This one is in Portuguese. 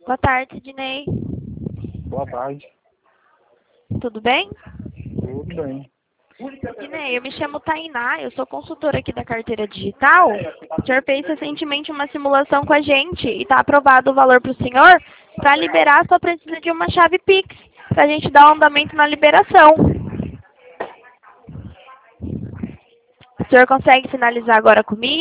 Boa tarde, Sidney. Boa tarde. Tudo bem? Tudo bem. Sidney, eu me chamo Tainá, eu sou consultora aqui da carteira digital. O senhor fez recentemente uma simulação com a gente e está aprovado o valor para o senhor. Para liberar, só precisa de uma chave Pix, para a gente dar um andamento na liberação. O senhor consegue finalizar agora comigo?